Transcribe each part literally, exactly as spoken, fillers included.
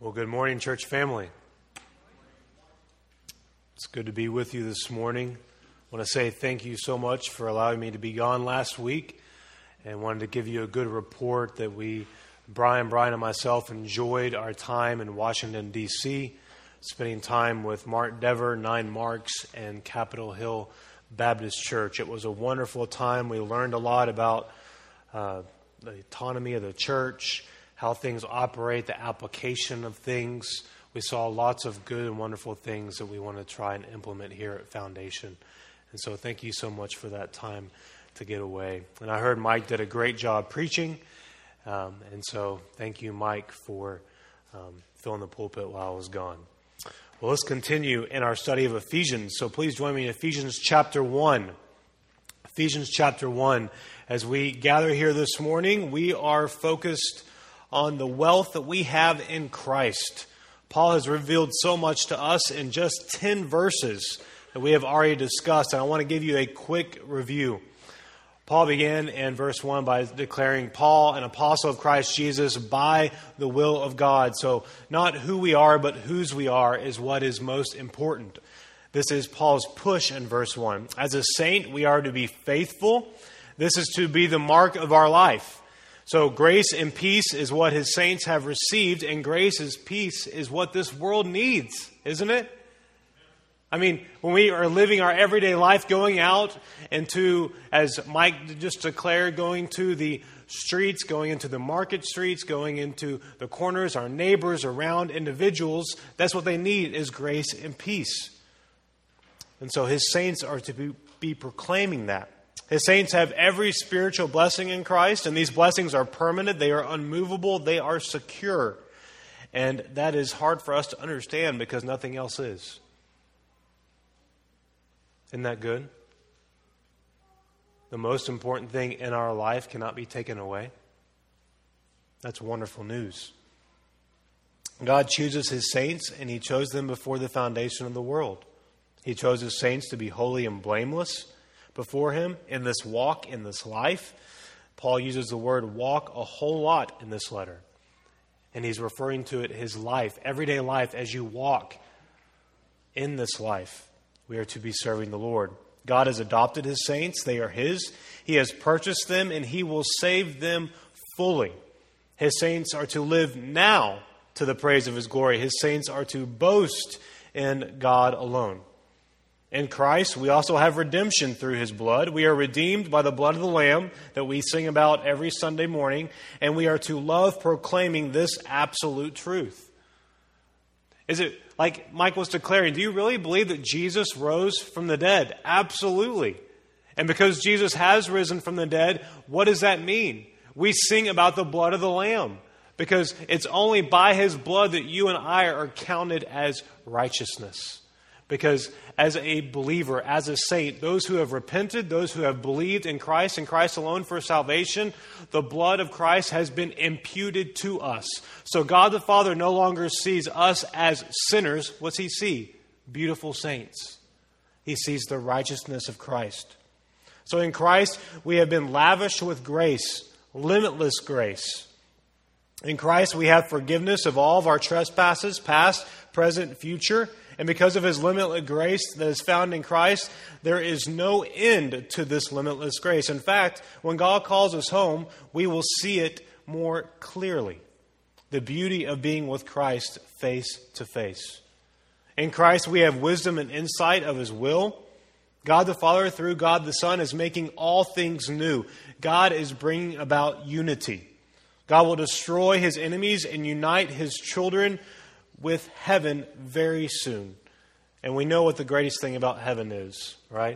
Well, good morning, church family. It's good to be with you this morning. I want to say thank you so much for allowing me to be gone last week, and wanted to give you a good report that we, Brian, Brian, and myself enjoyed our time in Washington, D C, spending time with Mark Dever, Nine Marks, and Capitol Hill Baptist Church. It was a wonderful time. We learned a lot about uh, the autonomy of the church, how things operate, the application of things. We saw lots of good and wonderful things that we want to try and implement here at Foundation. And so thank you so much for that time to get away. And I heard Mike did a great job preaching. Um, and so thank you, Mike, for um, filling the pulpit while I was gone. Well, let's continue in our study of Ephesians. So please join me in Ephesians chapter one. Ephesians chapter one. As we gather here this morning, we are focused on the wealth that we have in Christ. Paul has revealed so much to us in just ten verses that we have already discussed, and I want to give you a quick review. Paul began in verse one by declaring, Paul, an apostle of Christ Jesus, by the will of God. So not who we are, but whose we are is what is most important. This is Paul's push in verse one. As a saint, we are to be faithful. This is to be the mark of our life. So grace and peace is what his saints have received, and grace and peace is what this world needs, isn't it? I mean, when we are living our everyday life, going out into, as Mike just declared, going to the streets, going into the market streets, going into the corners, our neighbors, around individuals, that's what they need is grace and peace. And so his saints are to be, be proclaiming that. His saints have every spiritual blessing in Christ, and these blessings are permanent, they are unmovable, they are secure. And that is hard for us to understand because nothing else is. Isn't that good? The most important thing in our life cannot be taken away. That's wonderful news. God chooses His saints, and He chose them before the foundation of the world. He chose His saints to be holy and blameless before Him in this walk, in this life. Paul uses the word walk a whole lot in this letter. And he's referring to it his life, everyday life as you walk in this life. We are to be serving the Lord. God has adopted His saints. They are His. He has purchased them, and He will save them fully. His saints are to live now to the praise of His glory. His saints are to boast in God alone. In Christ, we also have redemption through His blood. We are redeemed by the blood of the Lamb that we sing about every Sunday morning, and we are to love proclaiming this absolute truth. Is it like Mike was declaring, do you really believe that Jesus rose from the dead? Absolutely. And because Jesus has risen from the dead, what does that mean? We sing about the blood of the Lamb, because it's only by His blood that you and I are counted as righteousness. Because as a believer, as a saint, those who have repented, those who have believed in Christ and Christ alone for salvation, the blood of Christ has been imputed to us. So God the Father no longer sees us as sinners. What's He see? Beautiful saints. He sees the righteousness of Christ. So in Christ, we have been lavished with grace, limitless grace. In Christ, we have forgiveness of all of our trespasses, past, present, future. And because of His limitless grace that is found in Christ, there is no end to this limitless grace. In fact, when God calls us home, we will see it more clearly. The beauty of being with Christ face to face. In Christ, we have wisdom and insight of His will. God the Father, through God the Son, is making all things new. God is bringing about unity. God will destroy His enemies and unite His children with heaven very soon. And we know what the greatest thing about heaven is, right?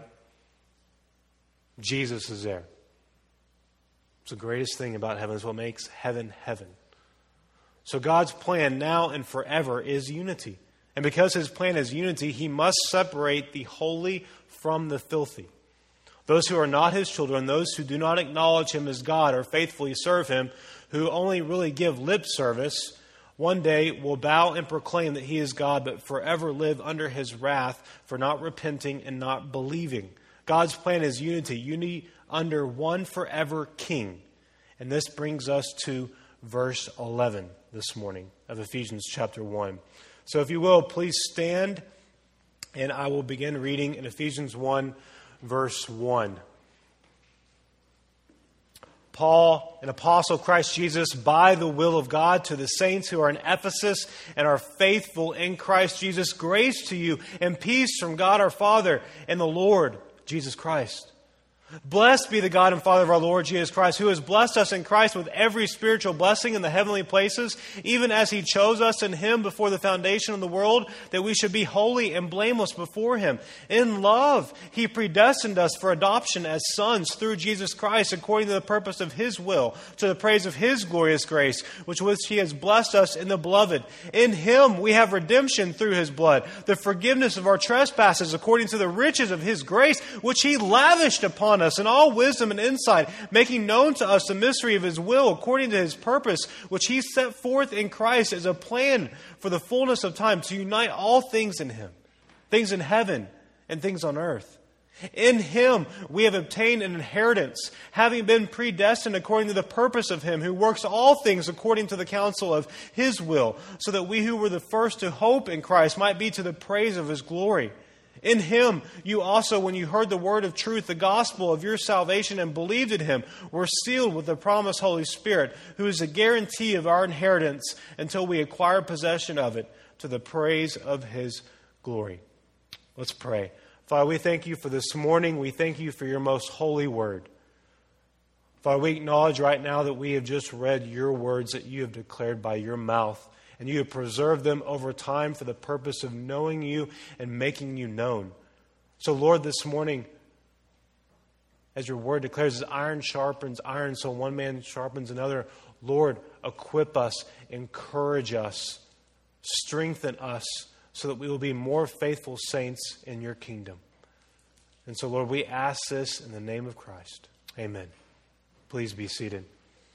Jesus is there. It's the greatest thing about heaven. It's what makes heaven heaven. So God's plan now and forever is unity. And because His plan is unity, He must separate the holy from the filthy. Those who are not His children, those who do not acknowledge Him as God or faithfully serve Him, who only really give lip service, one day will bow and proclaim that He is God, but forever live under His wrath for not repenting and not believing. God's plan is unity, unity under one forever King. And this brings us to verse eleven this morning. of Ephesians chapter one. So if you will, please stand, and I will begin reading in Ephesians one, verse one. Paul, an apostle of Christ Jesus, by the will of God, to the saints who are in Ephesus and are faithful in Christ Jesus, grace to you and peace from God our Father and the Lord Jesus Christ. Blessed be the God and Father of our Lord Jesus Christ, who has blessed us in Christ with every spiritual blessing in the heavenly places, even as He chose us in Him before the foundation of the world, that we should be holy and blameless before Him. In love, He predestined us for adoption as sons through Jesus Christ, according to the purpose of His will, to the praise of His glorious grace, which which He has blessed us in the Beloved. In Him we have redemption through His blood, the forgiveness of our trespasses, according to the riches of His grace, which He lavished upon us in all wisdom and insight, making known to us the mystery of His will according to His purpose, which He set forth in Christ as a plan for the fullness of time, to unite all things in Him, things in heaven and things on earth. In Him we have obtained an inheritance, having been predestined according to the purpose of Him who works all things according to the counsel of His will, so that we who were the first to hope in Christ might be to the praise of His glory. In Him, you also, when you heard the word of truth, the gospel of your salvation, and believed in Him, were sealed with the promised Holy Spirit, who is a guarantee of our inheritance until we acquire possession of it, to the praise of His glory. Let's pray. Father, we thank You for this morning. We thank You for Your most holy word. Father, we acknowledge right now that we have just read Your words that You have declared by Your mouth, and You have preserved them over time for the purpose of knowing You and making You known. So, Lord, this morning, as Your word declares, as iron sharpens iron, so one man sharpens another, Lord, equip us, encourage us, strengthen us, so that we will be more faithful saints in Your kingdom. And so, Lord, we ask this in the name of Christ. Amen. Please be seated.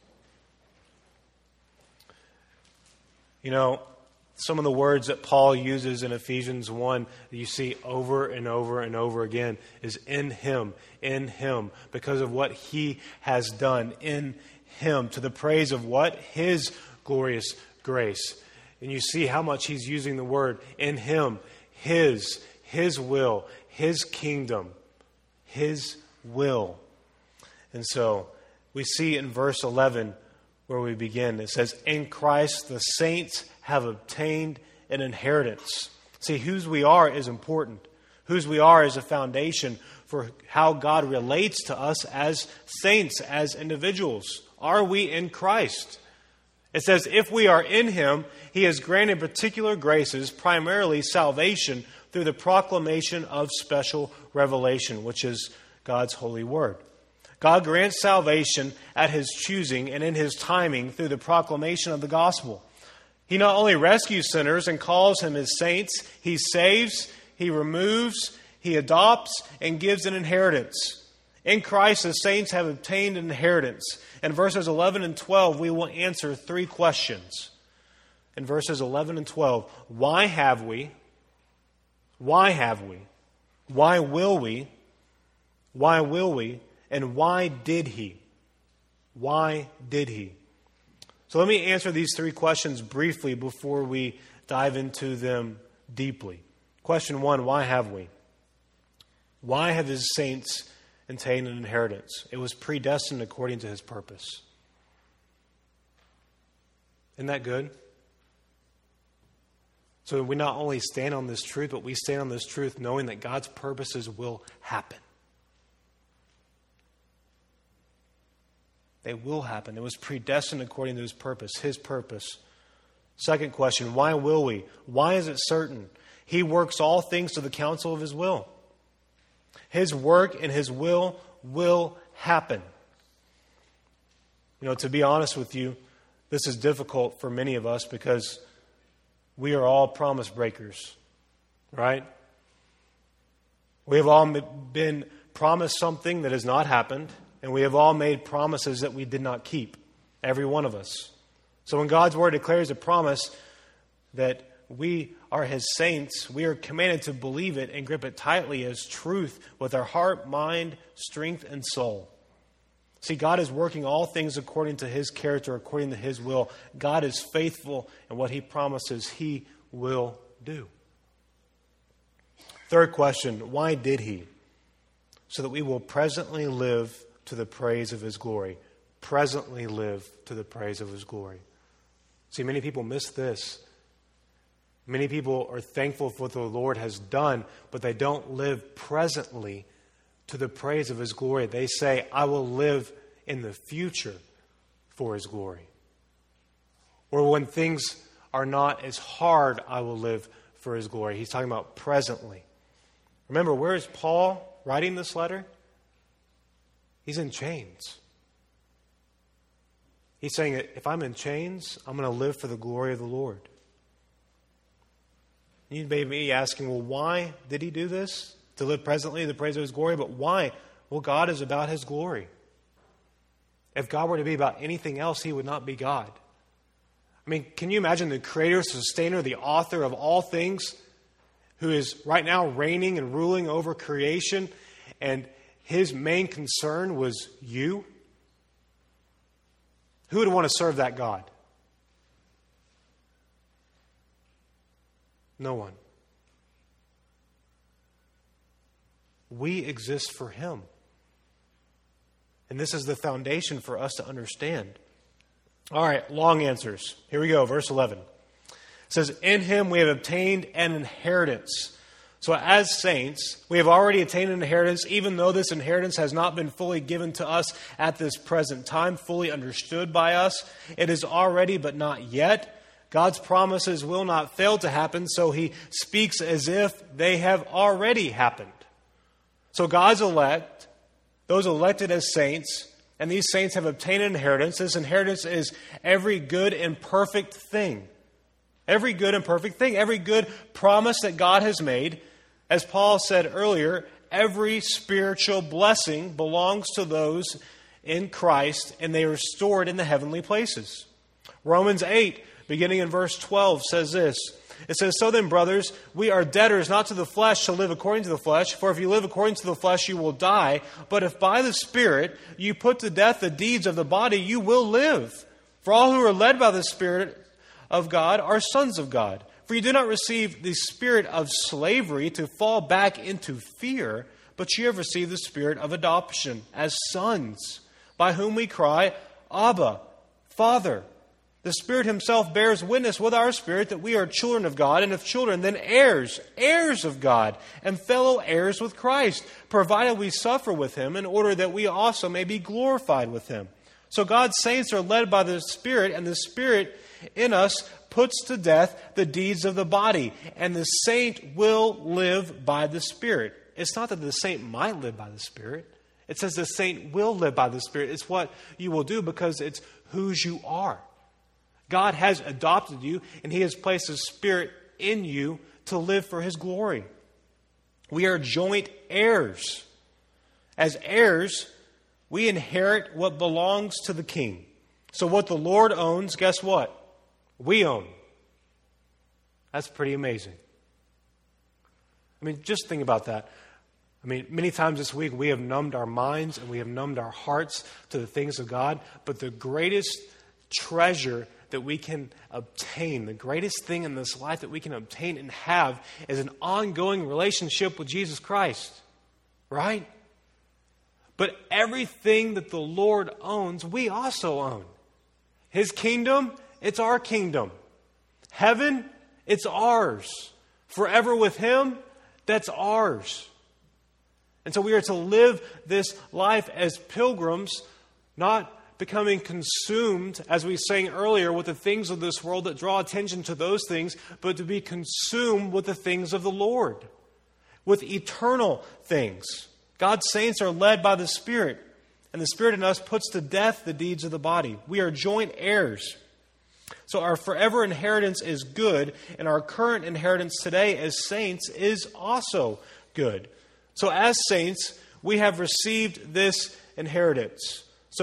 You know, some of the words that Paul uses in Ephesians one that you see over and over and over again is in Him, in Him, because of what He has done in Him, to the praise of what? His glorious grace. And you see how much he's using the word in Him, His, His will, His kingdom, His will. And so we see in verse eleven where we begin. It says, in Christ the saints have obtained an inheritance. See, whose we are is important. Whose we are is a foundation for how God relates to us as saints, as individuals. Are we in Christ? It says, if we are in Him, He has granted particular graces, primarily salvation, through the proclamation of special revelation, which is God's holy word. God grants salvation at His choosing and in His timing through the proclamation of the gospel. He not only rescues sinners and calls them His saints, He saves, He removes, He adopts, and gives an inheritance. In Christ, the saints have obtained an inheritance. In verses eleven and twelve, we will answer three questions. In verses eleven and twelve, why have we? Why have we? Why will we? Why will we? And why did He? Why did He? So let me answer these three questions briefly before we dive into them deeply. Question one, why have we? Why have His saints obtained an inheritance? It was predestined according to His purpose. Isn't that good? So we not only stand on this truth, but we stand on this truth knowing that God's purposes will happen. They will happen. It was predestined according to His purpose, His purpose. Second question, why will we? Why is it certain? He works all things to the counsel of His will. His work and His will will happen. You know, to be honest with you, this is difficult for many of us because we are all promise breakers, right? We have all been promised something that has not happened. And we have all made promises that we did not keep. Every one of us. So when God's Word declares a promise that we are His saints, we are commanded to believe it and grip it tightly as truth with our heart, mind, strength, and soul. See, God is working all things according to His character, according to His will. God is faithful, and what He promises, He will do. Third question, why did He? So that we will presently live to the praise of His glory. Presently live to the praise of His glory. See, many people miss this. Many people are thankful for what the Lord has done, but they don't live presently to the praise of His glory. They say, I will live in the future for His glory. Or when things are not as hard, I will live for His glory. He's talking about presently. Remember, where is Paul writing this letter? He's in chains. He's saying that if I'm in chains, I'm going to live for the glory of the Lord. You may be asking, well, why did He do this? To live presently in the praise of His glory. But why? Well, God is about His glory. If God were to be about anything else, He would not be God. I mean, can you imagine the creator, sustainer, the author of all things, who is right now reigning and ruling over creation, and His main concern was you? Who would want to serve that God? No one. We exist for Him. And this is the foundation for us to understand. All right, long answers. Here we go, verse eleven. It says, in Him we have obtained an inheritance. So as saints, we have already attained an inheritance, even though this inheritance has not been fully given to us at this present time, fully understood by us. It is already, but not yet. God's promises will not fail to happen, so He speaks as if they have already happened. So God's elect, those elected as saints, and these saints have obtained an inheritance. This inheritance is every good and perfect thing. Every good and perfect thing. Every good promise that God has made. As Paul said earlier, every spiritual blessing belongs to those in Christ, and they are stored in the heavenly places. Romans eight, beginning in verse twelve, says this. It says, so then, brothers, we are debtors not to the flesh to live according to the flesh. For if you live according to the flesh, you will die. But if by the Spirit you put to death the deeds of the body, you will live. For all who are led by the Spirit of God are sons of God. For you do not receive the spirit of slavery to fall back into fear, but you have received the spirit of adoption as sons, by whom we cry, Abba, Father. The Spirit Himself bears witness with our spirit that we are children of God, and if children, then heirs, heirs of God, and fellow heirs with Christ, provided we suffer with Him, in order that we also may be glorified with Him. So God's saints are led by the Spirit, and the Spirit in us puts to death the deeds of the body, and the saint will live by the Spirit. It's not that the saint might live by the Spirit. It says the saint will live by the Spirit. It's what you will do because it's whose you are. God has adopted you, and He has placed His Spirit in you to live for His glory. We are joint heirs. As heirs, we inherit what belongs to the King. So what the Lord owns, guess what? We own. That's pretty amazing. I mean, just think about that. I mean, many times this week we have numbed our minds and we have numbed our hearts to the things of God. But the greatest treasure that we can obtain, the greatest thing in this life that we can obtain and have is an ongoing relationship with Jesus Christ. Right? But everything that the Lord owns, we also own. His kingdom, it's our kingdom. Heaven, it's ours. Forever with Him, that's ours. And so we are to live this life as pilgrims, not becoming consumed, as we sang earlier, with the things of this world that draw attention to those things, but to be consumed with the things of the Lord, with eternal things. God's saints are led by the Spirit, and the Spirit in us puts to death the deeds of the body. We are joint heirs. So our forever inheritance is good, and our current inheritance today as saints is also good. So as saints, we have received this inheritance. So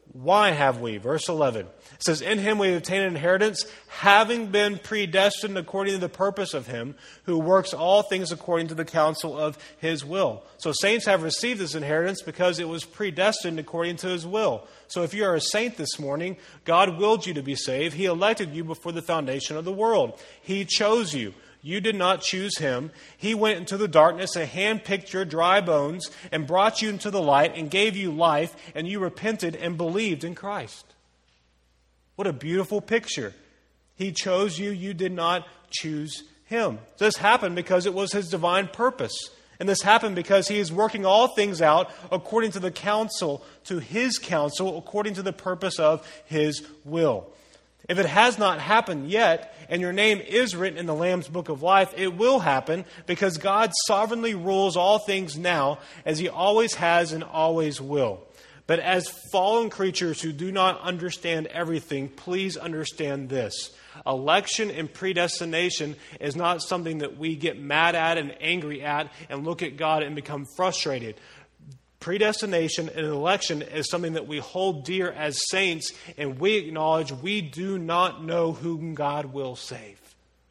Why have we? Verse eleven. It says, in him we obtain an inheritance, having been predestined according to the purpose of him who works all things according to the counsel of his will. So saints have received this inheritance because it was predestined according to his will. So if you are a saint this morning, God willed you to be saved. He elected you before the foundation of the world. He chose you. You did not choose him. He went into the darkness and handpicked your dry bones and brought you into the light and gave you life, and you repented and believed in Christ. What a beautiful picture. He chose you. You did not choose him. This happened because it was his divine purpose. And this happened because he is working all things out according to the counsel, to his counsel, according to the purpose of his will. If it has not happened yet, and your name is written in the Lamb's Book of Life, it will happen because God sovereignly rules all things now, as he always has and always will. But as fallen creatures who do not understand everything, please understand this. Election and predestination is not something that we get mad at and angry at and look at God and become frustrated. Predestination and election is something that we hold dear as saints, and we acknowledge we do not know whom God will save.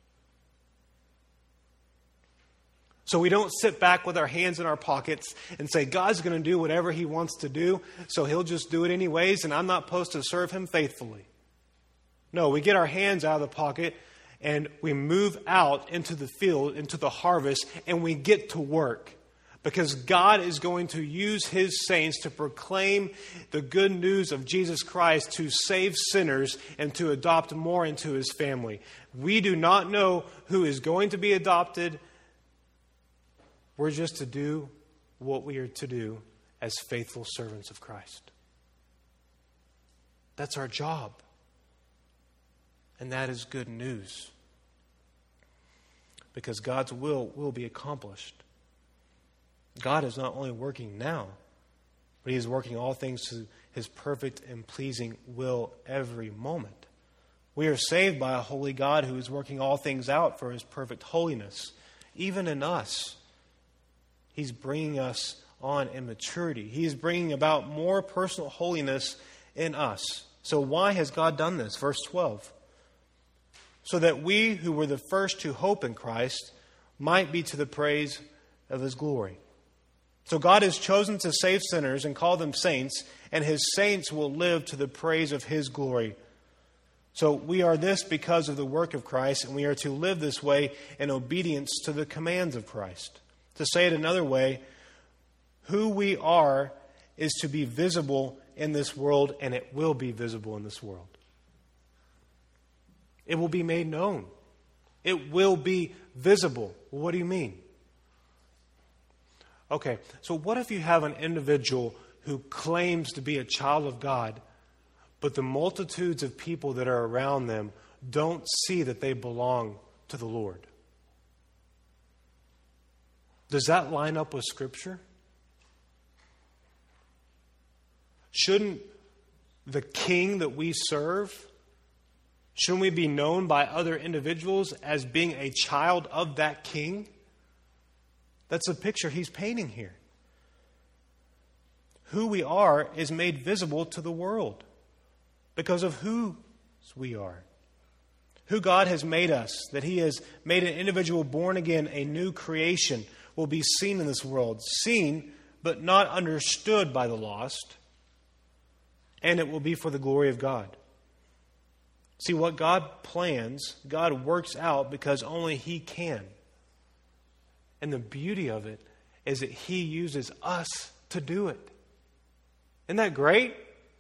So we don't sit back with our hands in our pockets and say, God's going to do whatever he wants to do, so he'll just do it anyways, and I'm not supposed to serve him faithfully. No, we get our hands out of the pocket and we move out into the field, into the harvest, and we get to work. Because God is going to use his saints to proclaim the good news of Jesus Christ, to save sinners and to adopt more into his family. We do not know who is going to be adopted. We're just to do what we are to do as faithful servants of Christ. That's our job. And that is good news. Because God's will will be accomplished. God is not only working now, but he is working all things to his perfect and pleasing will every moment. We are saved by a holy God who is working all things out for his perfect holiness. Even in us, he's bringing us on in maturity. He's bringing about more personal holiness in us. So why has God done this? Verse twelve. So that we who were the first to hope in Christ might be to the praise of his glory. So God has chosen to save sinners and call them saints, and his saints will live to the praise of his glory. So we are this because of the work of Christ, and we are to live this way in obedience to the commands of Christ. To say it another way, who we are is to be visible in this world, and it will be visible in this world. It will be made known. It will be visible. Well, what do you mean? Okay, so what if you have an individual who claims to be a child of God, but the multitudes of people that are around them don't see that they belong to the Lord? Does that line up with Scripture? Shouldn't the King that we serve, shouldn't we be known by other individuals as being a child of that King? That's the picture he's painting here. Who we are is made visible to the world because of who we are. Who God has made us, that he has made an individual born again, a new creation, will be seen in this world. Seen, but not understood by the lost. And it will be for the glory of God. See, what God plans, God works out because only he can. And the beauty of it is that he uses us to do it. Isn't that great?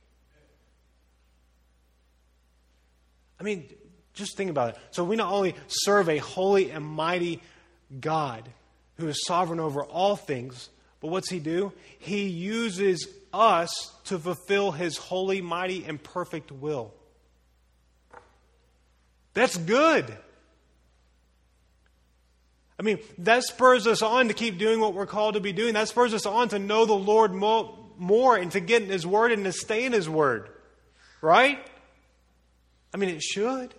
I mean, just think about it. So we not only serve a holy and mighty God who is sovereign over all things, but what's he do? He uses us to fulfill his holy, mighty, and perfect will. That's good. I mean, that spurs us on to keep doing what we're called to be doing. That spurs us on to know the Lord mo- more and to get in his word and to stay in his word. Right? I mean, it should.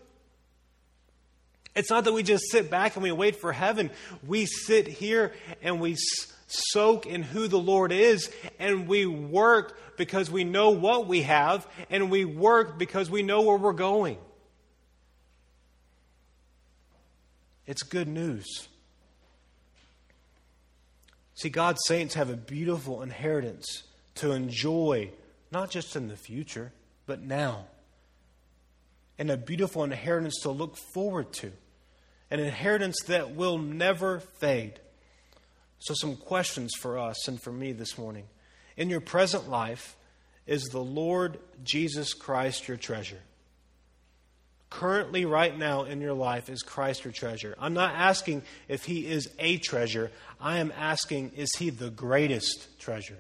It's not that we just sit back and we wait for heaven. We sit here and we soak in who the Lord is, and we work because we know what we have, and we work because we know where we're going. It's good news. See, God's saints have a beautiful inheritance to enjoy, not just in the future, but now. And a beautiful inheritance to look forward to. An inheritance that will never fade. So some questions for us and for me this morning. In your present life, is the Lord Jesus Christ your treasure? Currently, right now in your life, is Christ your treasure? I'm not asking if He is a treasure. I am asking, is He the greatest treasure?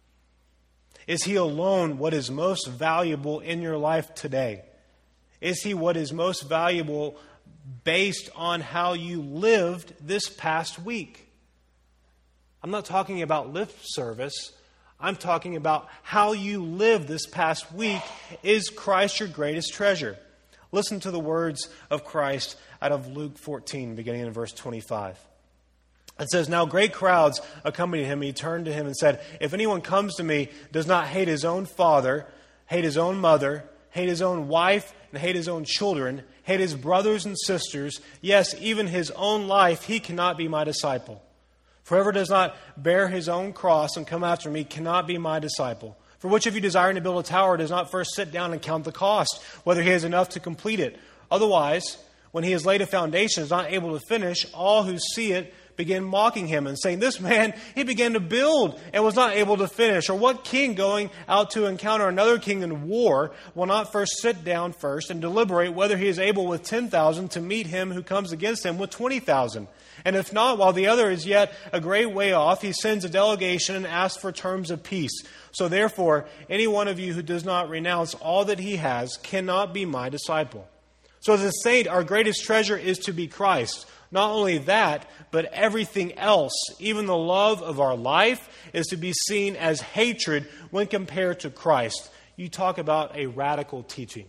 Is He alone what is most valuable in your life today? Is He what is most valuable based on how you lived this past week? I'm not talking about lip service. I'm talking about how you lived this past week. Is Christ your greatest treasure? Listen to the words of Christ out of Luke fourteen, beginning in verse twenty-five. It says, "Now great crowds accompanied him. He turned to him and said, 'If anyone comes to me, does not hate his own father, hate his own mother, hate his own wife, and hate his own children, hate his brothers and sisters, yes, even his own life, he cannot be my disciple. For whoever does not bear his own cross and come after me cannot be my disciple. For which of you desiring to build a tower does not first sit down and count the cost, whether he has enough to complete it? Otherwise, when he has laid a foundation, is not able to finish, all who see it begin mocking him and saying, "This man, he began to build and was not able to finish." Or what king going out to encounter another king in war will not first sit down first and deliberate whether he is able with ten thousand to meet him who comes against him with twenty thousand? And if not, while the other is yet a great way off, he sends a delegation and asks for terms of peace. So therefore, any one of you who does not renounce all that he has cannot be my disciple. So as a saint, our greatest treasure is to be Christ. Not only that, but everything else, even the love of our life, is to be seen as hatred when compared to Christ. You talk about a radical teaching.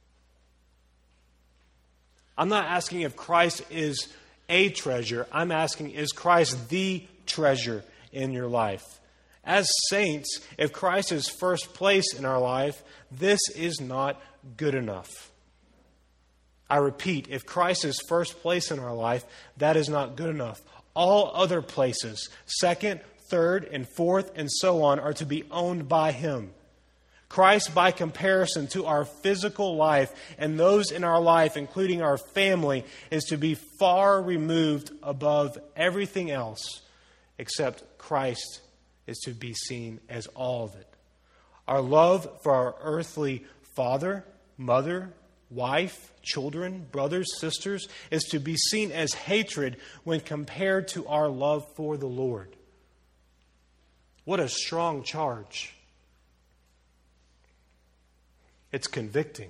I'm not asking if Christ is a treasure. I'm asking, is Christ the treasure in your life? As saints, if Christ is first place in our life, this is not good enough. I repeat, if Christ is first place in our life, that is not good enough. All other places, second, third, and fourth, and so on, are to be owned by Him. Christ, by comparison to our physical life and those in our life, including our family, is to be far removed above everything else, except Christ is to be seen as all of it. Our love for our earthly father, mother, wife, children, brothers, sisters, is to be seen as hatred when compared to our love for the Lord. What a strong charge. It's convicting.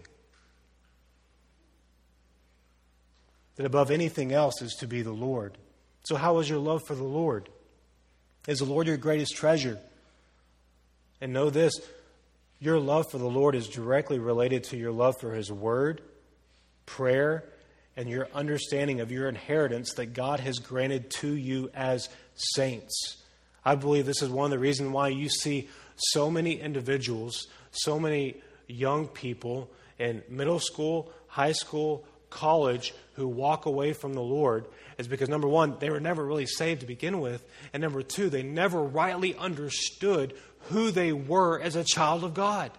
That above anything else is to be the Lord. So how is your love for the Lord? Is the Lord your greatest treasure? And know this, your love for the Lord is directly related to your love for His Word, prayer, and your understanding of your inheritance that God has granted to you as saints. I believe this is one of the reasons why you see so many individuals, so many young people in middle school, high school, college who walk away from the Lord, is because, number one, they were never really saved to begin with, and number two, they never rightly understood who they were as a child of God.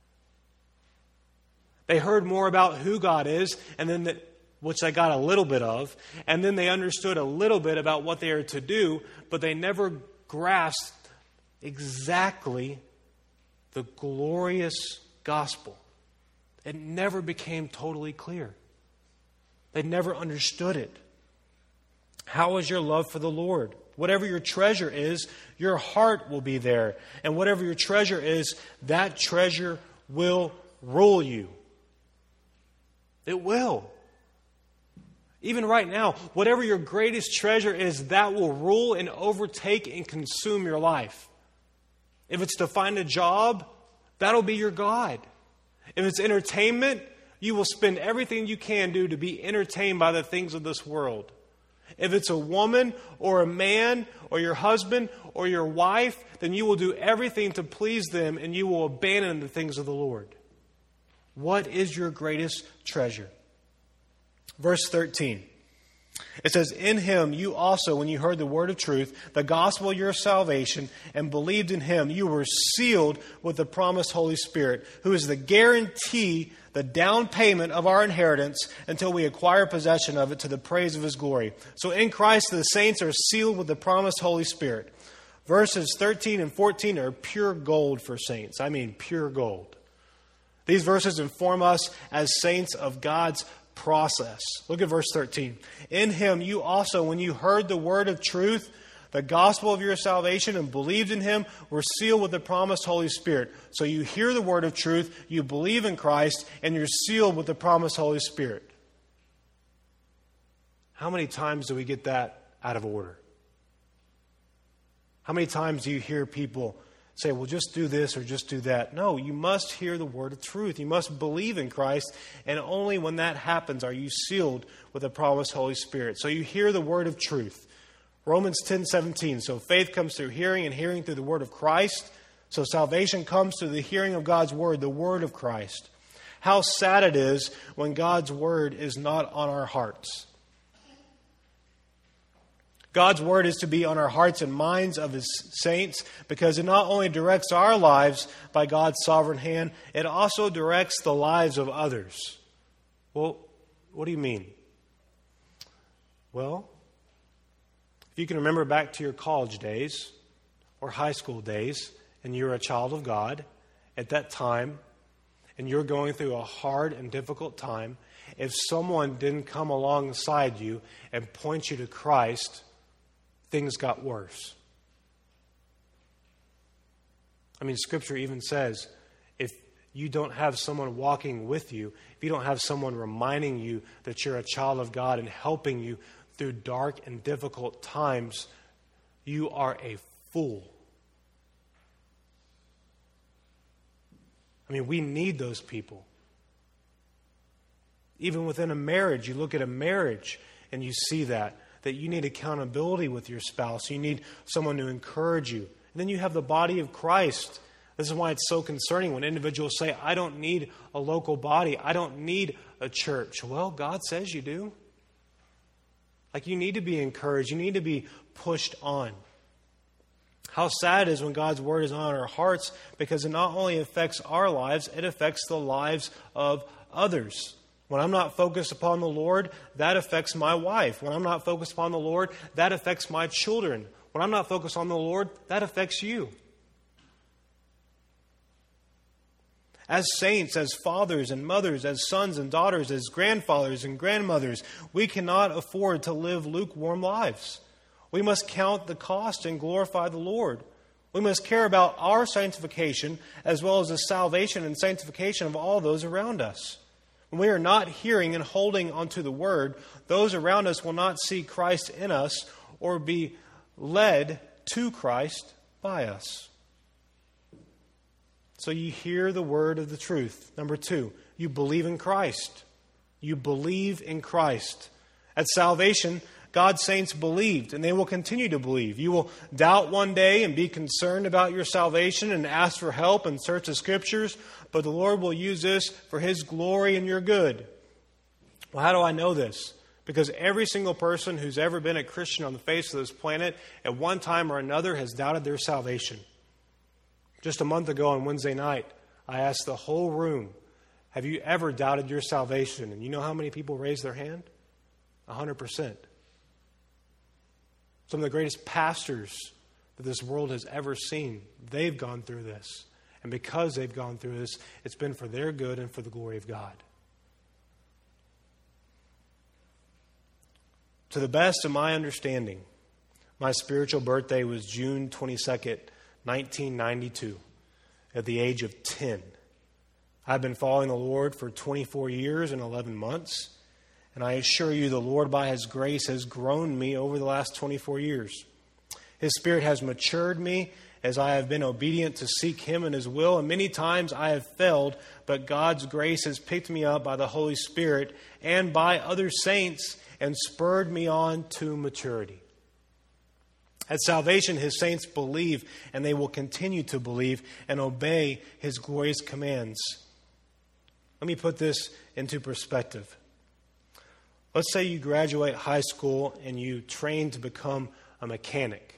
They heard more about who God is, and then the, which they got a little bit of, and then they understood a little bit about what they are to do, but they never grasped exactly the glorious gospel. It never became totally clear. They never understood it. How is your love for the Lord? Whatever your treasure is, your heart will be there. And whatever your treasure is, that treasure will rule you. It will. Even right now, whatever your greatest treasure is, that will rule and overtake and consume your life. If it's to find a job, that'll be your God. If it's entertainment, you will spend everything you can do to be entertained by the things of this world. If it's a woman or a man or your husband or your wife, then you will do everything to please them and you will abandon the things of the Lord. What is your greatest treasure? Verse thirteen. It says, in Him you also, when you heard the word of truth, the gospel of your salvation, and believed in Him, you were sealed with the promised Holy Spirit, who is the guarantee, the down payment of our inheritance until we acquire possession of it to the praise of His glory. So in Christ, the saints are sealed with the promised Holy Spirit. Verses thirteen and fourteen are pure gold for saints. I mean, pure gold. These verses inform us as saints of God's process. Look at verse thirteen. In Him you also, when you heard the word of truth, the gospel of your salvation, and believed in Him, were sealed with the promised Holy Spirit. So you hear the word of truth, you believe in Christ, and you're sealed with the promised Holy Spirit. How many times do we get that out of order? How many times do you hear people say, well, just do this or just do that? No, you must hear the word of truth. You must believe in Christ, and only when that happens are you sealed with the promised Holy Spirit. So you hear the word of truth. Romans ten seventeen. So faith comes through hearing, and hearing through the word of Christ. So salvation comes through the hearing of God's word, the word of Christ. How sad it is when God's word is not on our hearts. God's word is to be on our hearts and minds of His saints because it not only directs our lives by God's sovereign hand, it also directs the lives of others. Well, what do you mean? Well, if you can remember back to your college days or high school days and you're a child of God at that time and you're going through a hard and difficult time, if someone didn't come alongside you and point you to Christ, things got worse. I mean, Scripture even says, if you don't have someone walking with you, if you don't have someone reminding you that you're a child of God and helping you through dark and difficult times, you are a fool. I mean, we need those people. Even within a marriage, you look at a marriage and you see that. That you need accountability with your spouse. You need someone to encourage you. And then you have the body of Christ. This is why it's so concerning when individuals say, I don't need a local body. I don't need a church. Well, God says you do. Like, you need to be encouraged. You need to be pushed on. How sad it is when God's word is on our hearts, because it not only affects our lives, it affects the lives of others. When I'm not focused upon the Lord, that affects my wife. When I'm not focused upon the Lord, that affects my children. When I'm not focused on the Lord, that affects you. As saints, as fathers and mothers, as sons and daughters, as grandfathers and grandmothers, we cannot afford to live lukewarm lives. We must count the cost and glorify the Lord. We must care about our sanctification as well as the salvation and sanctification of all those around us. When we are not hearing and holding onto the Word, those around us will not see Christ in us or be led to Christ by us. So you hear the word of the truth. Number two, you believe in Christ. You believe in Christ. At salvation, God's saints believed, and they will continue to believe. You will doubt one day and be concerned about your salvation and ask for help and search the Scriptures, but the Lord will use this for His glory and your good. Well, how do I know this? Because every single person who's ever been a Christian on the face of this planet at one time or another has doubted their salvation. Just a month ago on Wednesday night, I asked the whole room, have you ever doubted your salvation? And you know how many people raised their hand? A hundred percent. Some of the greatest pastors that this world has ever seen, they've gone through this. And because they've gone through this, it's been for their good and for the glory of God. To the best of my understanding, my spiritual birthday was June twenty-second, nineteen ninety-two, at the age of ten. I've been following the Lord for twenty-four years and eleven months. And I assure you, the Lord, by His grace, has grown me over the last twenty-four years. His Spirit has matured me as I have been obedient to seek Him and His will. And many times I have failed, but God's grace has picked me up by the Holy Spirit and by other saints and spurred me on to maturity. At salvation, His saints believe, and they will continue to believe and obey His glorious commands. Let me put this into perspective. Let's say you graduate high school and you train to become a mechanic.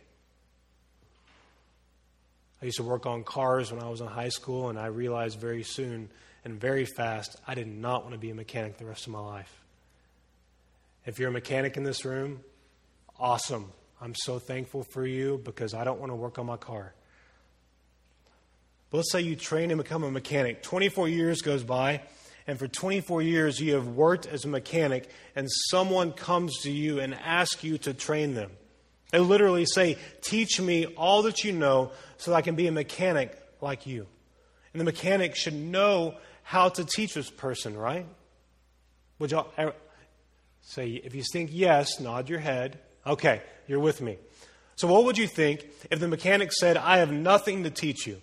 I used to work on cars when I was in high school, and I realized very soon and very fast I did not want to be a mechanic the rest of my life. If you're a mechanic in this room, awesome. I'm so thankful for you because I don't want to work on my car. But let's say you train and become a mechanic. twenty-four years goes by, and for twenty-four years you have worked as a mechanic, and someone comes to you and asks you to train them. They literally say, teach me all that you know so that I can be a mechanic like you. And the mechanic should know how to teach this person, right? Would y'all say, if you think yes, nod your head. Okay, you're with me. So what would you think if the mechanic said, I have nothing to teach you?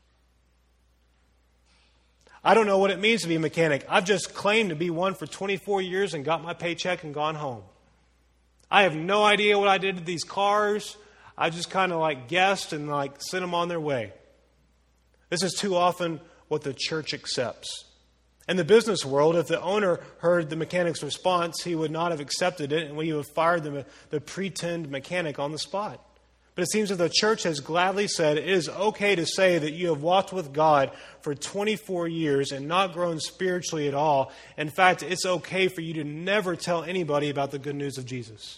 I don't know what it means to be a mechanic. I've just claimed to be one for twenty-four years and got my paycheck and gone home. I have no idea what I did to these cars. I just kind of like guessed and like sent them on their way. This is too often what the church accepts. In the business world, if the owner heard the mechanic's response, he would not have accepted it, and we would have fired the, the pretend mechanic on the spot. But it seems that the church has gladly said it is okay to say that you have walked with God for twenty-four years and not grown spiritually at all. In fact, it's okay for you to never tell anybody about the good news of Jesus.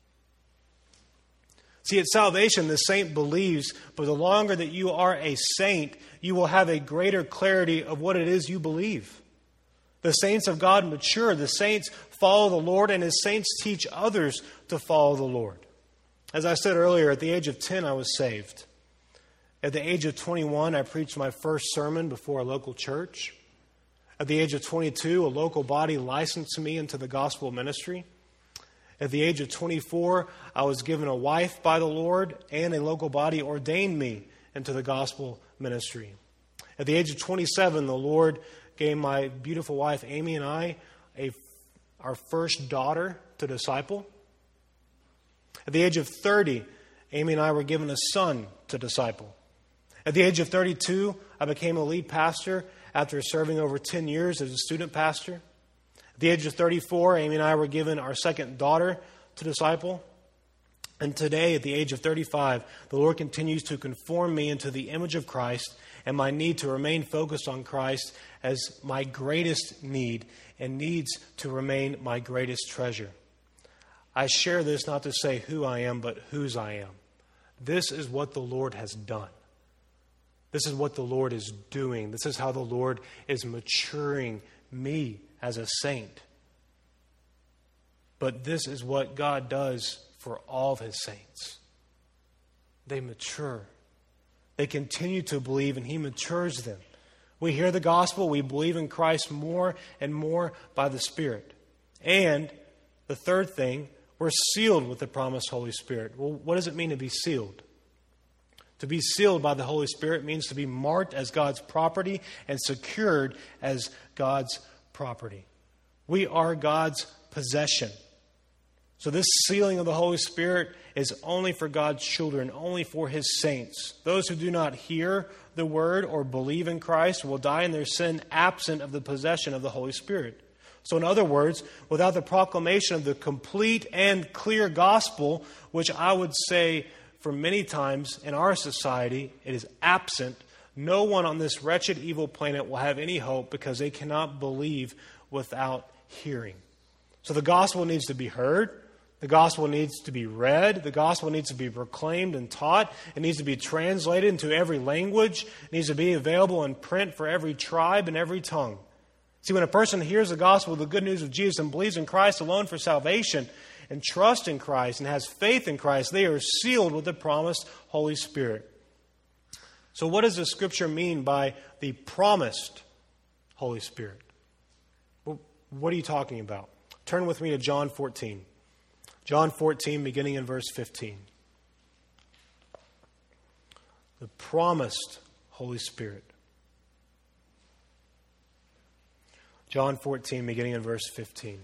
See, at salvation, the saint believes, but the longer that you are a saint, you will have a greater clarity of what it is you believe. The saints of God mature. The saints follow the Lord, and His saints teach others to follow the Lord. As I said earlier, at the age of ten, I was saved. At the age of twenty-one, I preached my first sermon before a local church. At the age of twenty-two, a local body licensed me into the gospel ministry. At the age of twenty-four, I was given a wife by the Lord, and a local body ordained me into the gospel ministry. At the age of twenty-seven, the Lord gave my beautiful wife, Amy, and I a, our first daughter to disciple. At the age of thirty, Amy and I were given a son to disciple. At the age of thirty-two, I became a lead pastor after serving over ten years as a student pastor. At the age of thirty-four, Amy and I were given our second daughter to disciple. And today, at the age of thirty-five, the Lord continues to conform me into the image of Christ, and my need to remain focused on Christ as my greatest need and needs to remain my greatest treasure. I share this not to say who I am, but whose I am. This is what the Lord has done. This is what the Lord is doing. This is how the Lord is maturing me as a saint. But this is what God does for all of His saints. They mature. They continue to believe, and He matures them. We hear the gospel. We believe in Christ more and more by the Spirit. And the third thing, we're sealed with the promised Holy Spirit. Well, what does it mean to be sealed? To be sealed by the Holy Spirit means to be marked as God's property and secured as God's property. We are God's possession. So this sealing of the Holy Spirit is only for God's children, only for His saints. Those who do not hear the word or believe in Christ will die in their sin absent of the possession of the Holy Spirit. So in other words, without the proclamation of the complete and clear gospel, which I would say for many times in our society, it is absent, no one on this wretched, evil planet will have any hope because they cannot believe without hearing. So the gospel needs to be heard. The gospel needs to be read. The gospel needs to be proclaimed and taught. It needs to be translated into every language. It needs to be available in print for every tribe and every tongue. See, when a person hears the gospel, the good news of Jesus, and believes in Christ alone for salvation, and trusts in Christ and has faith in Christ, they are sealed with the promised Holy Spirit. So what does the Scripture mean by the promised Holy Spirit? Well, what are you talking about? Turn with me to John fourteen. John fourteen, beginning in verse fifteen. the promised Holy Spirit. John fourteen, beginning in verse fifteen.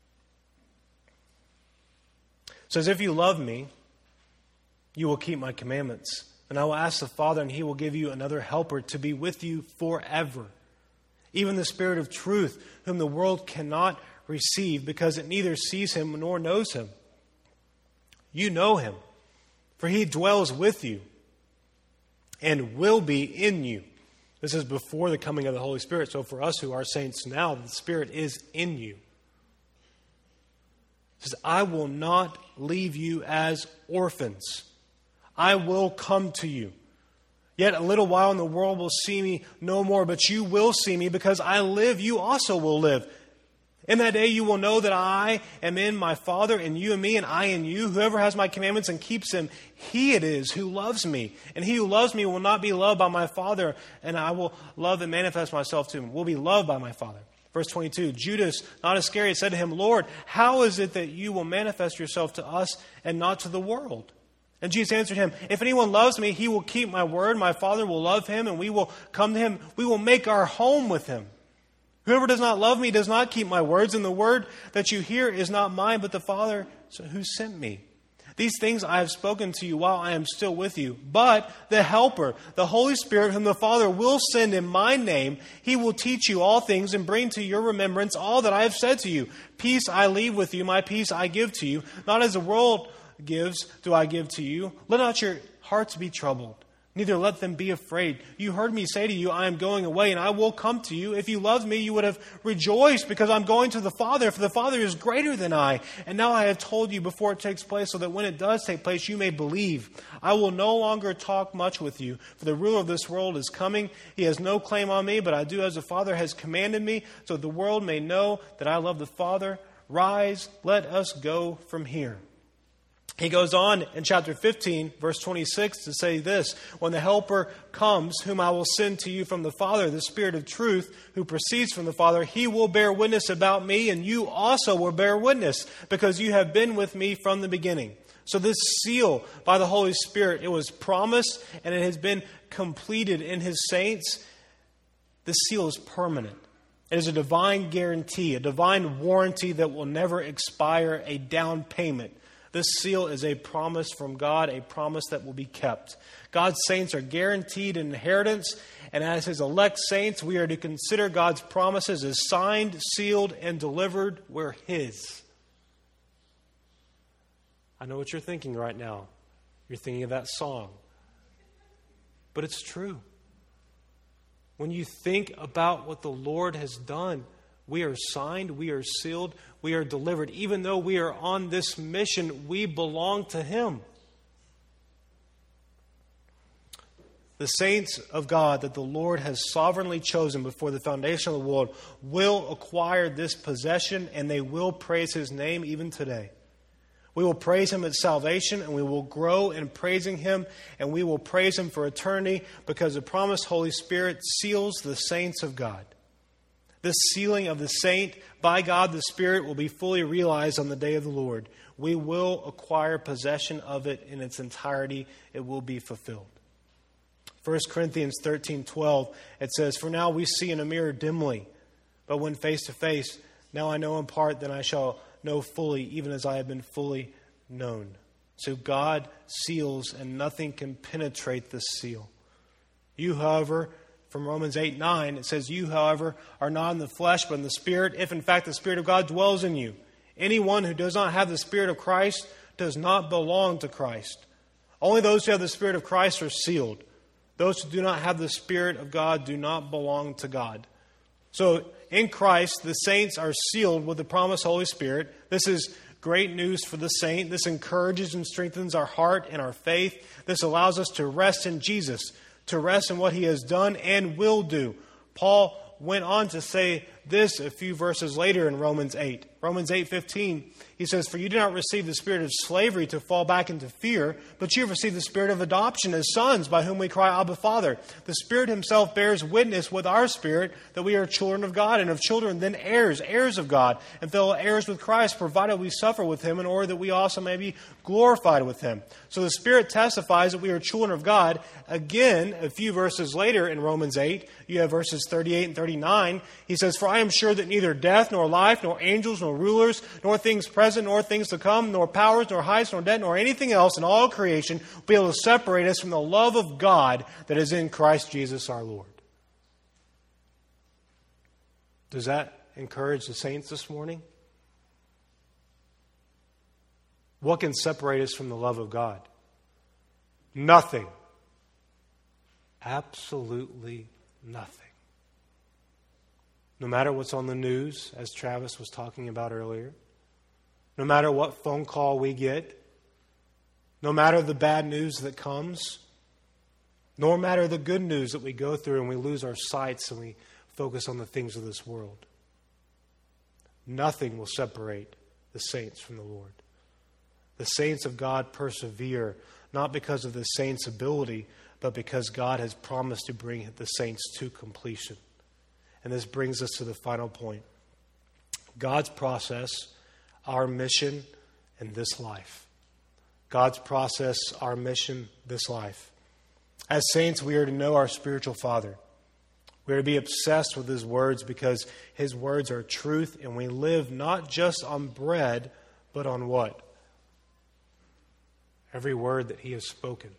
It says, if you love me, you will keep my commandments. And I will ask the Father, and he will give you another helper to be with you forever. Even the Spirit of truth, whom the world cannot receive, because it neither sees him nor knows him. You know him, for he dwells with you and will be in you. This is before the coming of the Holy Spirit. So for us who are saints now, the Spirit is in you. It says, I will not leave you as orphans. I will come to you. Yet a little while and the world will see me no more, but you will see me, because I live, you also will live. In that day you will know that I am in my Father, and you in me, and I in you. Whoever has my commandments and keeps them, he it is who loves me. And he who loves me will not be loved by my Father, and I will love and manifest myself to him. Will be loved by my Father. Verse twenty-two, Judas, not Iscariot, said to him, Lord, how is it that you will manifest yourself to us and not to the world? And Jesus answered him, if anyone loves me, he will keep my word. My Father will love him, and we will come to him. We will make our home with him. Whoever does not love me does not keep my words, and the word that you hear is not mine, but the Father who sent me. These things I have spoken to you while I am still with you. But the Helper, the Holy Spirit, whom the Father will send in my name, he will teach you all things and bring to your remembrance all that I have said to you. Peace I leave with you, my peace I give to you. Not as the world gives do I give to you. Let not your hearts be troubled, neither let them be afraid. You heard me say to you, I am going away, and I will come to you. If you loved me, you would have rejoiced, because I'm going to the Father, for the Father is greater than I. And now I have told you before it takes place, so that when it does take place, you may believe. I will no longer talk much with you, for the ruler of this world is coming. He has no claim on me, but I do as the Father has commanded me, so that the world may know that I love the Father. Rise, let us go from here. He goes on in chapter fifteen, verse twenty-six, to say this, when the Helper comes, whom I will send to you from the Father, the Spirit of truth, who proceeds from the Father, he will bear witness about me, and you also will bear witness, because you have been with me from the beginning. So this seal by the Holy Spirit, it was promised, and it has been completed in his saints. This seal is permanent. It is a divine guarantee, a divine warranty that will never expire, a down payment. This seal is a promise from God, a promise that will be kept. God's saints are guaranteed an inheritance, and as his elect saints, we are to consider God's promises as signed, sealed, and delivered were his. I know what you're thinking right now. You're thinking of that song. But it's true. When you think about what the Lord has done, we are signed, we are sealed, we are delivered. Even though we are on this mission, we belong to him. The saints of God that the Lord has sovereignly chosen before the foundation of the world will acquire this possession, and they will praise his name even today. We will praise him at salvation, and we will grow in praising him, and we will praise him for eternity, because the promised Holy Spirit seals the saints of God. This sealing of the saint by God the Spirit will be fully realized on the day of the Lord. We will acquire possession of it in its entirety. It will be fulfilled. First Corinthians thirteen twelve, it says, for now we see in a mirror dimly, but when face to face, now I know in part, then I shall know fully, even as I have been fully known. So God seals, and nothing can penetrate this seal. You, however, from Romans eight nine, it says, you, however, are not in the flesh, but in the Spirit, if in fact the Spirit of God dwells in you. Anyone who does not have the Spirit of Christ does not belong to Christ. Only those who have the Spirit of Christ are sealed. Those who do not have the Spirit of God do not belong to God. So in Christ, the saints are sealed with the promised Holy Spirit. This is great news for the saint. This encourages and strengthens our heart and our faith. This allows us to rest in Jesus, to rest in what he has done and will do. Paul went on to say this a few verses later in Romans eight. Romans eight fifteen, he says, "For you do not receive the spirit of slavery to fall back into fear, but you have received the spirit of adoption as sons, by whom we cry, Abba, Father. The Spirit himself bears witness with our spirit that we are children of God, and of children then heirs, heirs of God, and fellow heirs with Christ, provided we suffer with him in order that we also may be glorified with him." So the Spirit testifies that we are children of God. Again, a few verses later in Romans eight, you have verses thirty-eight and thirty-nine. He says, "For I am sure that neither death, nor life, nor angels, nor rulers, nor things present, nor things to come, nor powers, nor heights, nor depth, nor anything else in all creation will be able to separate us from the love of God that is in Christ Jesus our Lord." Does that encourage the saints this morning? What can separate us from the love of God? Nothing. Absolutely nothing. No matter what's on the news, as Travis was talking about earlier, no matter what phone call we get, no matter the bad news that comes, no matter the good news that we go through and we lose our sights and we focus on the things of this world, nothing will separate the saints from the Lord. The saints of God persevere, not because of the saints' ability, but because God has promised to bring the saints to completion. And this brings us to the final point. God's process, our mission, and this life. God's process, our mission, this life. As saints, we are to know our spiritual Father. We are to be obsessed with His words because His words are truth, and we live not just on bread, but on what? Every word that He has spoken.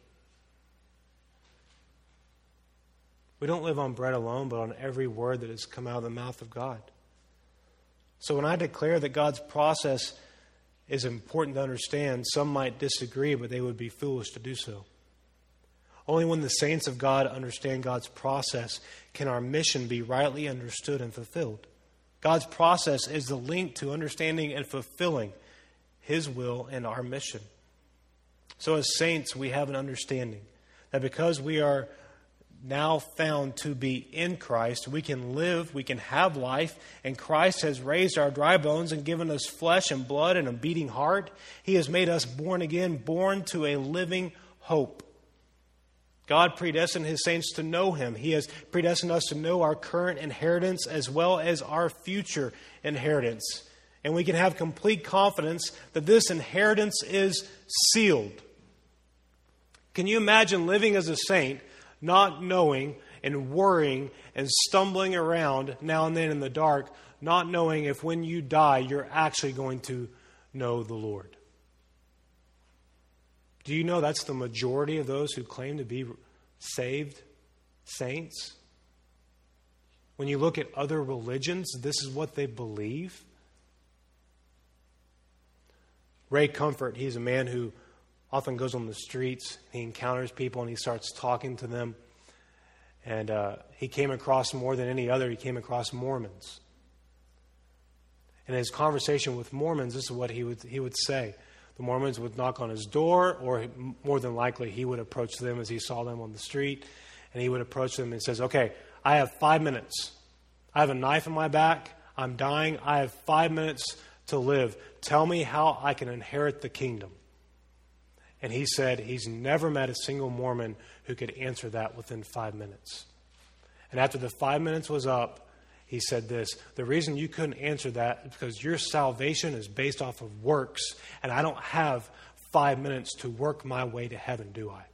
We don't live on bread alone, but on every word that has come out of the mouth of God. So when I declare that God's process is important to understand, some might disagree, but they would be foolish to do so. Only when the saints of God understand God's process can our mission be rightly understood and fulfilled. God's process is the link to understanding and fulfilling His will and our mission. So as saints, we have an understanding that because we are now found to be in Christ, we can live, we can have life, and Christ has raised our dry bones and given us flesh and blood and a beating heart. He has made us born again, born to a living hope. God predestined His saints to know Him. He has predestined us to know our current inheritance as well as our future inheritance. And we can have complete confidence that this inheritance is sealed. Can you imagine living as a saint, not knowing and worrying and stumbling around now and then in the dark, not knowing if when you die you're actually going to know the Lord? Do you know that's the majority of those who claim to be saved saints? When you look at other religions, this is what they believe. Ray Comfort, he's a man who often goes on the streets. He encounters people and he starts talking to them. And uh, he came across more than any other, he came across Mormons. In his conversation with Mormons, this is what he would he would say. The Mormons would knock on his door, or more than likely he would approach them as he saw them on the street. And he would approach them and says, "Okay, I have five minutes. I have a knife in my back. I'm dying. I have five minutes to live. Tell me how I can inherit the kingdom." And he said he's never met a single Mormon who could answer that within five minutes. And after the five minutes was up, he said this: "The reason you couldn't answer that is because your salvation is based off of works, and I don't have five minutes to work my way to heaven, do I?"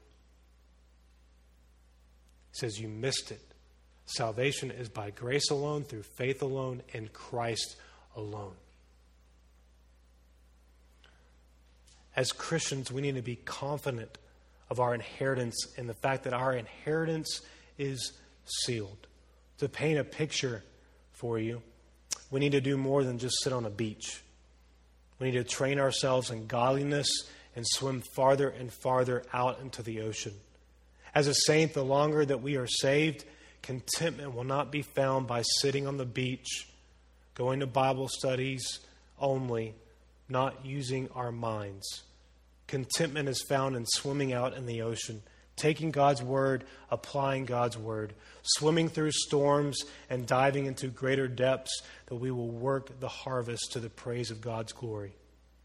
He says, "You missed it. Salvation is by grace alone, through faith alone, in Christ alone." As Christians, we need to be confident of our inheritance and the fact that our inheritance is sealed. To paint a picture for you, we need to do more than just sit on a beach. We need to train ourselves in godliness and swim farther and farther out into the ocean. As a saint, the longer that we are saved, contentment will not be found by sitting on the beach, going to Bible studies only, not using our minds. Contentment is found in swimming out in the ocean, taking God's word, applying God's word, swimming through storms and diving into greater depths, that we will work the harvest to the praise of God's glory.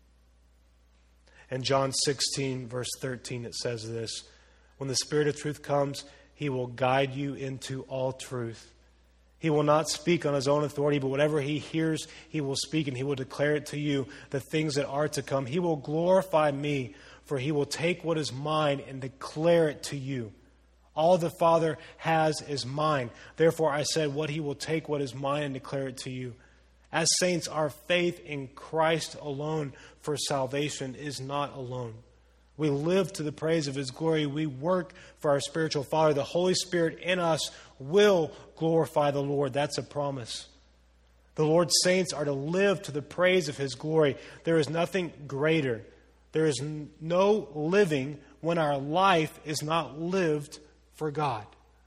In John sixteen, verse thirteen, it says this, when the Spirit of truth comes, He will guide you into all truth. He will not speak on His own authority, but whatever He hears, He will speak, and He will declare it to you, the things that are to come. He will glorify me, for He will take what is mine and declare it to you. All the Father has is mine. Therefore I said, what He will take what is mine and declare it to you. As saints, our faith in Christ alone for salvation is not alone. We live to the praise of His glory. We work for our spiritual Father. The Holy Spirit in us will glorify the Lord. That's a promise. The Lord's saints are to live to the praise of His glory. There is nothing greater. There is no living when our life is not lived for God.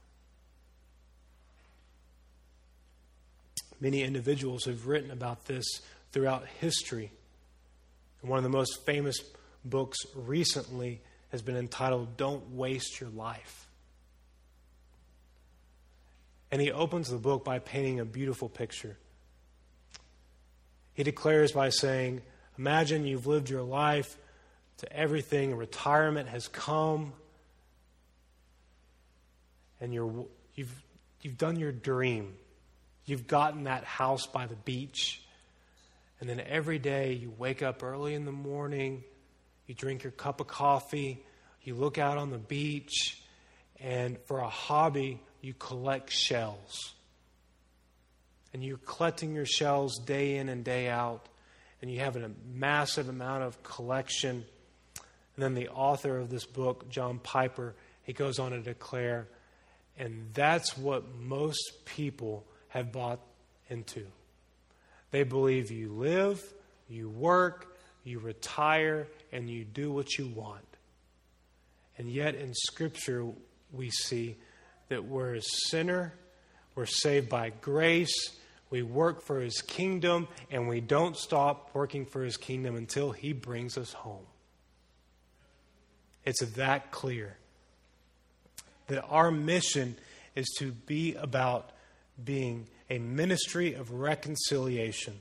Many individuals have written about this throughout history. And one of the most famous books recently has been entitled, Don't Waste Your Life. And he opens the book by painting a beautiful picture. He declares by saying, imagine you've lived your life to everything, retirement has come, and you're, you've, you've done your dream. You've gotten that house by the beach. And then every day you wake up early in the morning, you drink your cup of coffee, you look out on the beach, and for a hobby, you collect shells. And you're collecting your shells day in and day out, and you have a massive amount of collection. And then the author of this book, John Piper, he goes on to declare, and that's what most people have bought into. They believe you live, you work, you retire, and you do what you want. And yet in Scripture we see that we're a sinner, we're saved by grace, we work for His kingdom, and we don't stop working for His kingdom until He brings us home. It's that clear. That our mission is to be about being a ministry of reconciliation.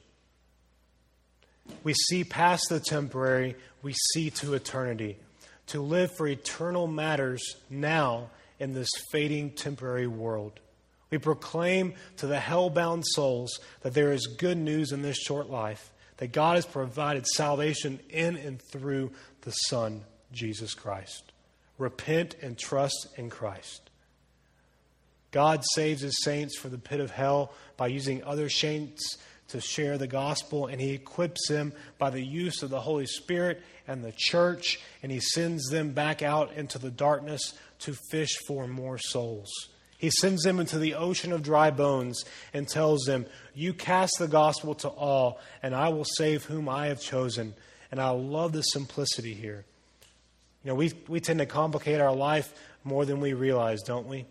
We see past the temporary, we see to eternity. To live for eternal matters now in this fading temporary world. We proclaim to the hell-bound souls that there is good news in this short life, that God has provided salvation in and through the Son, Jesus Christ. Repent and trust in Christ. God saves His saints from the pit of hell by using other saints to share the gospel, and He equips them by the use of the Holy Spirit and the church, and He sends them back out into the darkness to fish for more souls. He sends them into the ocean of dry bones and tells them, you cast the gospel to all, and I will save whom I have chosen. And I love the simplicity here. You know, we, we tend to complicate our life more than we realize, don't we?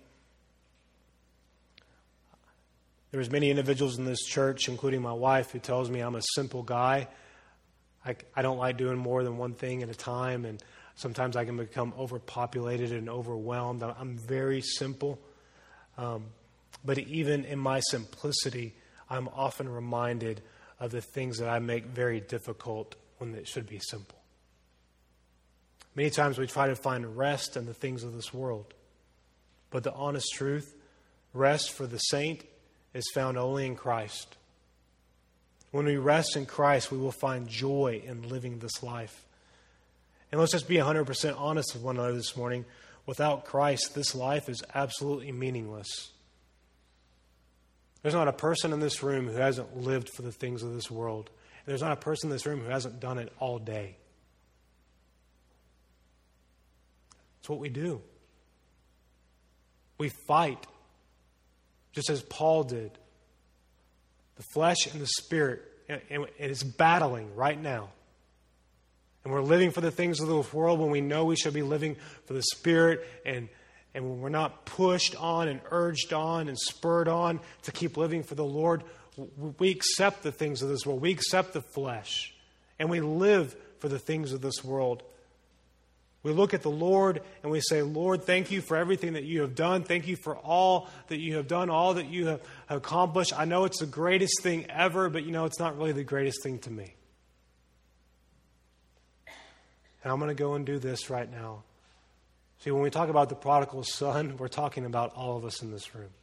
There's many individuals in this church, including my wife, who tells me I'm a simple guy. I, I don't like doing more than one thing at a time, and sometimes I can become overpopulated and overwhelmed. I'm very simple. Um, but even in my simplicity, I'm often reminded of the things that I make very difficult when it should be simple. Many times we try to find rest in the things of this world. But the honest truth, rest for the saint is found only in Christ. When we rest in Christ, we will find joy in living this life. And let's just be one hundred percent honest with one another this morning. Without Christ, this life is absolutely meaningless. There's not a person in this room who hasn't lived for the things of this world. And there's not a person in this room who hasn't done it all day. It's what we do. We fight, just as Paul did. The flesh and the spirit, and it is battling right now. And we're living for the things of this world when we know we should be living for the Spirit, and, and when we're not pushed on and urged on and spurred on to keep living for the Lord, we accept the things of this world. We accept the flesh, and we live for the things of this world. We look at the Lord and we say, Lord, thank you for everything that you have done. Thank you for all that you have done, all that you have accomplished. I know it's the greatest thing ever, but you know, it's not really the greatest thing to me. And I'm going to go and do this right now. See, when we talk about the prodigal son, we're talking about all of us in this room.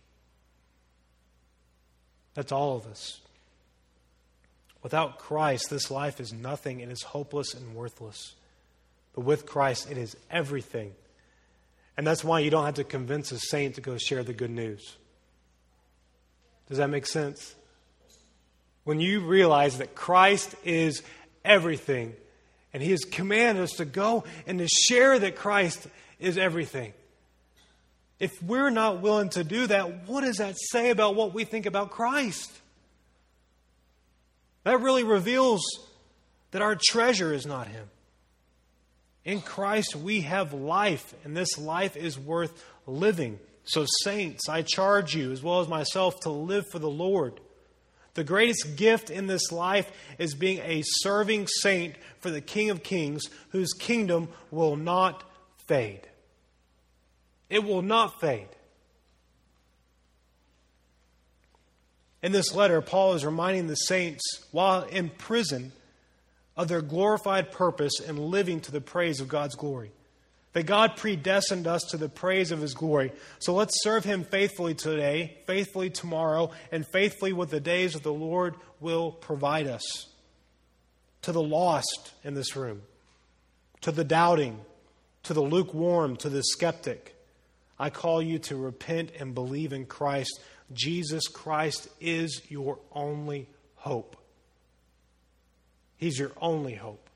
That's all of us. Without Christ, this life is nothing. It is hopeless and worthless. But with Christ, it is everything. And that's why you don't have to convince a saint to go share the good news. Does that make sense? When you realize that Christ is everything, and He has commanded us to go and to share that Christ is everything. If we're not willing to do that, what does that say about what we think about Christ? That really reveals that our treasure is not Him. In Christ we have life, and this life is worth living. So saints, I charge you, as well as myself, to live for the Lord. The greatest gift in this life is being a serving saint for the King of Kings, whose kingdom will not fade. It will not fade. In this letter, Paul is reminding the saints, while in prison, of their glorified purpose in living to the praise of God's glory. That God predestined us to the praise of His glory. So let's serve Him faithfully today, faithfully tomorrow, and faithfully with the days that the Lord will provide us. To the lost in this room, to the doubting, to the lukewarm, to the skeptic, I call you to repent and believe in Christ. Jesus Christ is your only hope. He's your only hope.